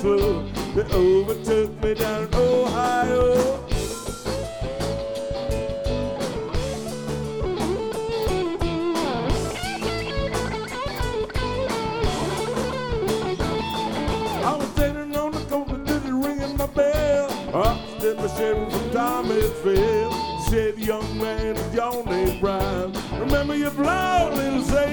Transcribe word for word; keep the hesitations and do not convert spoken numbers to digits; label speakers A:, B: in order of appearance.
A: slow. They overtook me down in Ohio. I was standing on the corner, just ringing my bell. Up stepped the sheriff from Thomasville. Said, young man, is your name Brian? Remember your blood, little say.